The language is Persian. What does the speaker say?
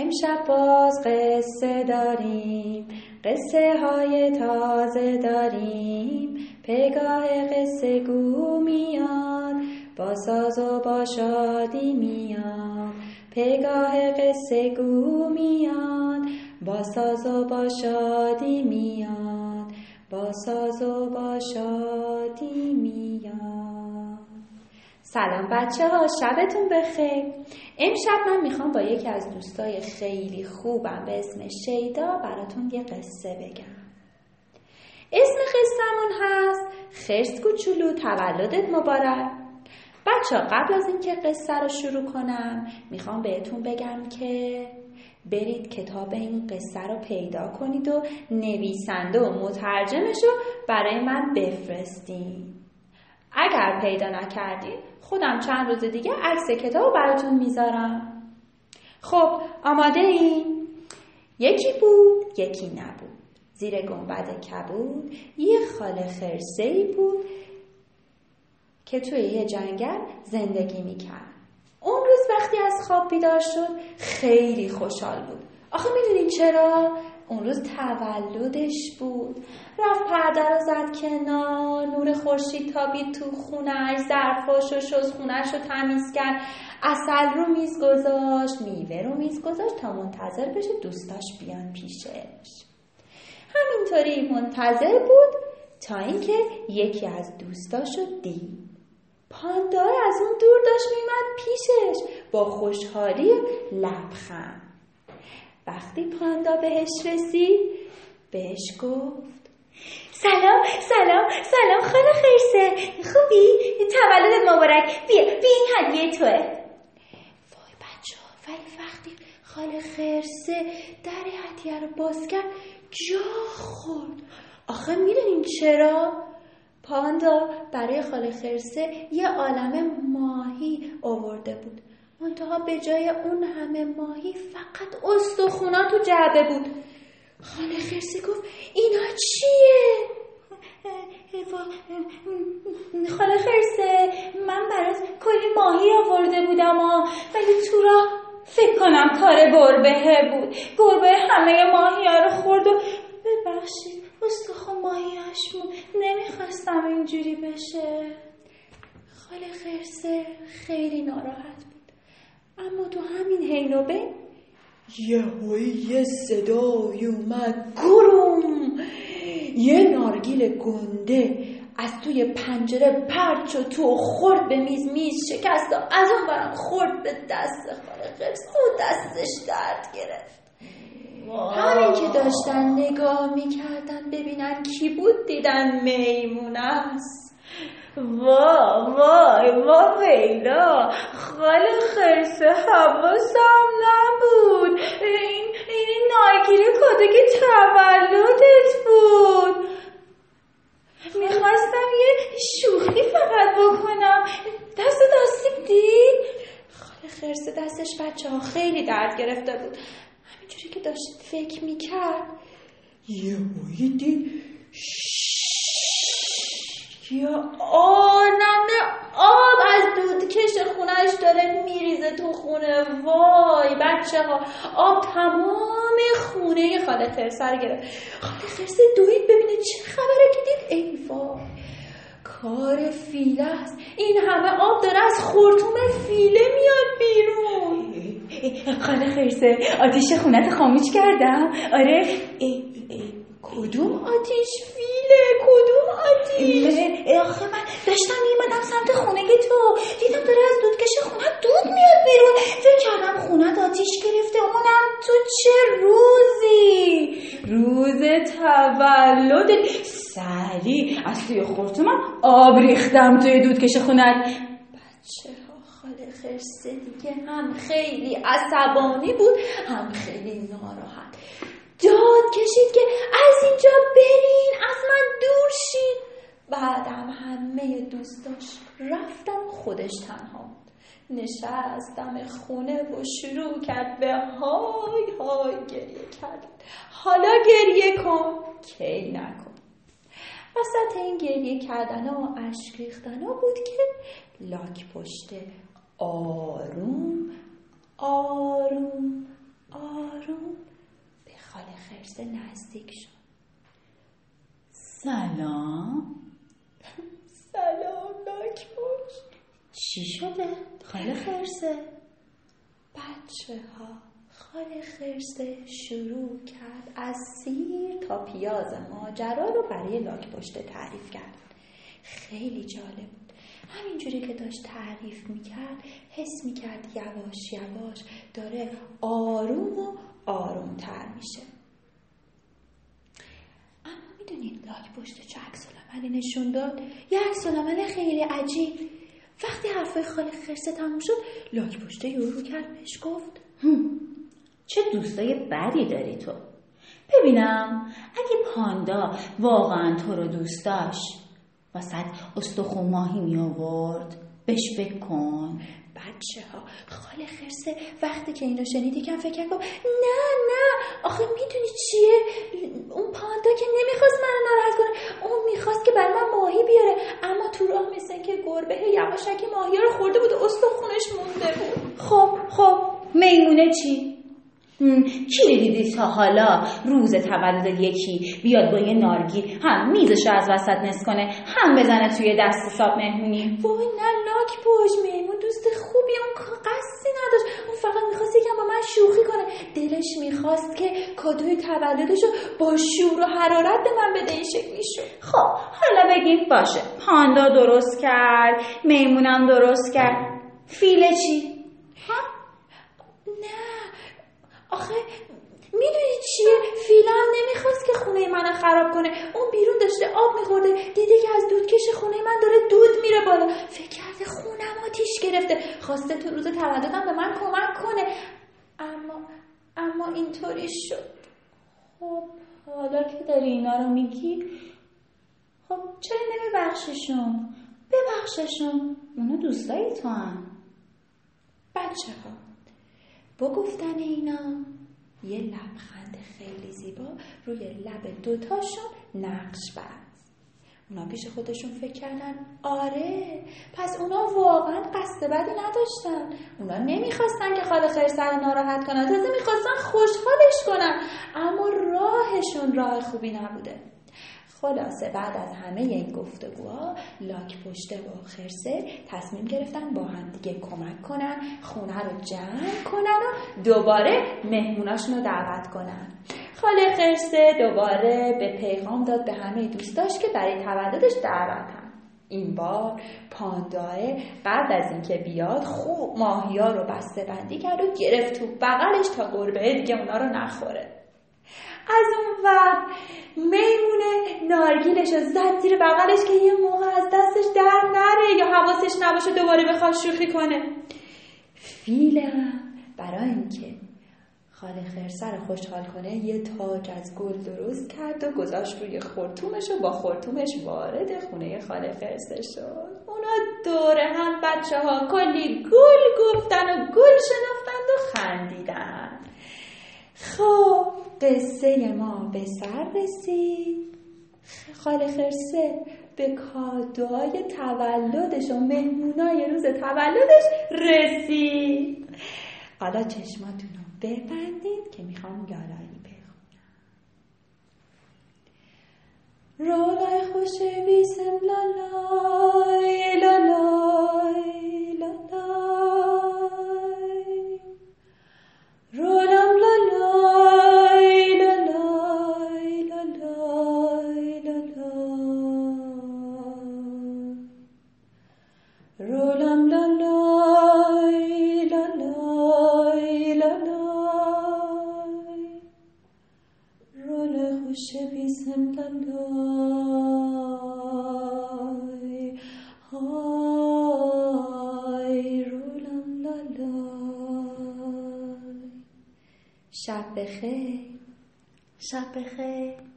امشب باز قصه داریم، قصه های تازه داریم. پگاه قصه گو میاد، با ساز و با شادی میاد. پگاه قصه گو میاد، با ساز و با شادی میاد. با ساز و با شادی میاد. سلام بچه ها، شبتون بخیر. امشب من میخوام با یکی از دوستای خیلی خوبم به اسم شیدا براتون یه قصه بگم. اسم قصه‌مون هست خرس کوچولو تولدت مبارک. بچه ها قبل از اینکه قصه رو شروع کنم میخوام بهتون بگم که برید کتاب این قصه رو پیدا کنید و نویسنده و مترجمش رو برای من بفرستین. اگر پیدا نکردید خودم چند روز دیگه عکس کتاب رو براتون میذارم. خب آماده این؟ یکی بود یکی نبود. زیر گنبد کبود یه خاله خرسه‌ای بود که توی یه جنگل زندگی میکرد. اون روز وقتی از خواب بیدار شد خیلی خوشحال بود. آخه میدونین چرا؟ اون روز تولدش بود. رفت پرده رو زد کنار، نور خورشید تابید تو خونش، ظرفاشو شست، خونش رو تمیز کرد، عسل رو میز گذاشت، میوه رو میز گذاشت تا منتظر بشه دوستاش بیان پیشش. همینطوری منتظر بود تا اینکه یکی از دوستاشو دید. پاندا از اون دور داشت میمد پیشش با خوشحالی و لبخند. وقتی پاندا بهش رسید بهش گفت سلام خاله خرسه، خوبی؟ تولدت مبارک، بیا این هدیه توه. وای بچه ها، ولی وقتی خاله خرسه در هدیه رو باز کرد جا خورد. آخه میدونین چرا؟ پاندا برای خاله خرسه یه عالمه ماهی آورده بود، منتها به جای اون همه ماهی فقط استخونا تو جعبه بود. خاله خرسه گفت اینا چیه؟ خاله خرسه، من برات کلی ماهی آورده بودم ولی تو را فکر کنم کار گربه بود. گربه همه ماهی ها رو خورد و ببخشید استخوان ماهیاشمون، نمیخواستم اینجوری بشه. خاله خرسه خیلی ناراحت بود، اما تو همین حین و بین یه صدای اومد گروم. یه نارگیل گنده از توی پنجره پرت شد تو، خورد به میز شکست و از اون برم خورد به دست خاله خرسه و دستش درد گرفت. همین که داشتن نگاه میکردن ببینن کی بود، دیدن میمون است. وای ویلا، خاله خرسه حواسم نبود. این نارگیل کدوم تولدت بود. میخواستم یه شوخی فقط بکنم. دست آسیب دید؟ خاله خرسه دستش بچه ها خیلی درد گرفته بود. همینجوری که داشت فکر میکرد یهویی دید یا عالم آب از دودکش خونش داره میریزه تو خونه. وای بچه ها، آب تمام خونه خاله خرسه رو گرفت. خاله خرسه دوید ببینه چه خبره که دید ای وای، کار فیله است. این همه آب داره از خرطوم فیله میاد بیرون. خاله خرسه، آتیش خونت خاموش کردم. آره. کدوم آتیش فیله؟ کدوم آتیش؟ آخه من داشتم میمدم سمت خونه که تو دیدم داره از دودکش خونت دود میاد بیرون. فکر کردم خونت آتیش گرفته. اونم تو چه روزی؟ روز تولد. سریع از توی خرطومم آب ریختم توی دودکش خونت. بچه ها، خاله خرسه دیگه هم خیلی عصبانی بود هم خیلی ناراحت. داد کشید که از اینجا برین، از من دور شین. بعدم همه دوستاش رفتن، خودش تنها بود. نشستم خونه و شروع کرد به های گریه کردن. حالا گریه کن، کی نکن. وسط این گریه کردن و اشک ریختن بود که لاک پشت آروم نزدیک شد. سلام. سلام لاک‌پشت. چی شده خاله خرسه؟ بچه ها، خاله خرسه شروع کرد از سیر تا پیاز ماجرا رو برای لاک‌پشت تعریف کرد. خیلی جالب بود. همینجوری که داشت تعریف میکرد حس میکرد یواش یواش داره آروم و آرومتر میشه. اما میدونید لاک‌پشت چه عکس‌العملی نشون داد؟ یه عکس‌العمل خیلی عجیب. وقتی حرفای خاله خرسه تموم شد لاک‌پشت یورو کرد بهش گفت چه دوستای بدی داری تو. ببینم اگه پاندا واقعا تو رو دوست داشت واسه استخون ماهی می آورد بهش فکر کن. بچه ها، خاله خرسه وقتی که اینو شنید یکم فکر کرد نه آخه میدونی چیه؟ اون پاندا که نمیخواست منو ناراحت کنه، اون میخواست که برای من ماهی بیاره، اما تو راه مثل که گربه یواشکی ماهی رو خورده بود و استخونش مونده بود. خب میمونه چی؟ کی دیدی تا حالا روز تولد یکی بیاد با یه نارگیل هم میزشو از وسط نصف کنه هم بزنه توی دست حساب مهمونی؟ وای نه لاک‌پشت، میمون دوست خوبی، اون قصدی نداشت، اون فقط میخواست یکم با من شوخی کنه. دلش میخواست که کادوی تولدشو با شور و حرارت به من بده. این شکلی شد. خب حالا بگیم باشه، پاندا درست کرد، میمونم درست کرد، فیله چی؟ نه آخه میدونی چیه؟ فیله هم نمیخواست که خونه من خراب کنه. اون بیرون داشته آب میخورده، دیده که از دودکش خونه من داره دود میره بالا، فکر کرده خونم آتیش گرفته، خواسته تو روز تولدم به من کمک کنه. اما اینطوری شد. خب حالا که داری اینا رو میگی، خب چرا نمیبخششون؟ ببخششون، اونا دوستایی تو هم. بچه ها، با گفتن اینا یه لبخند خیلی زیبا روی لب دوتاشون نقش بست. اونا پیش خودشون فکر کردن آره، پس اونا واقعا قصد بدی نداشتن. اونا نمیخواستن که خاله خرسه رو ناراحت کنن، تازه میخواستن خوشحالش کنن، اما راهشون راه خوبی نبوده. خلاصه بعد از همه این گفتگوها لاک‌پشت و خرسه تصمیم گرفتن با هم دیگه کمک کنن، خونه رو جمع کنن و دوباره مهموناشون رو دعوت کنن. خاله خرسه دوباره به پیغام داد به همه دوستاش که برای تولدش دعوتن. این بار پانداه قبل از اینکه بیاد خوب ماهیا رو بسته بندی کرد و گرفت تو بغلش تا گربه دیگه اونا رو نخوره. از اون وقت میمونه نارگیلش رو زد زیر بغلش که یه موقع از دستش در نره یا حواسش نباشه دوباره بخواد شوخی کنه. فیل هم برای اینکه خاله خرسه رو خوشحال کنه یه تاج از گل درست کرد و گذاشت روی خرطومش و با خرطومش وارد خونه خاله خرسه شد. اونا دور هم بچه ها کلی گل گفتن و گل شنفتند و خندیدن. خب قصه ما به سر رسید. خاله خرسه به کادوهای تولدش و مهمونای روز تولدش رسید. حالا چشماتون رو ببندید که میخوام لالایی بخونم. رالای خوش بیسم لالای لالای لالای رولم لالای لالای لالای لالای رولم لالای لالای لالای رول خوش بیسم لالای های رولم لالای. شب بخیر. شب بخیر.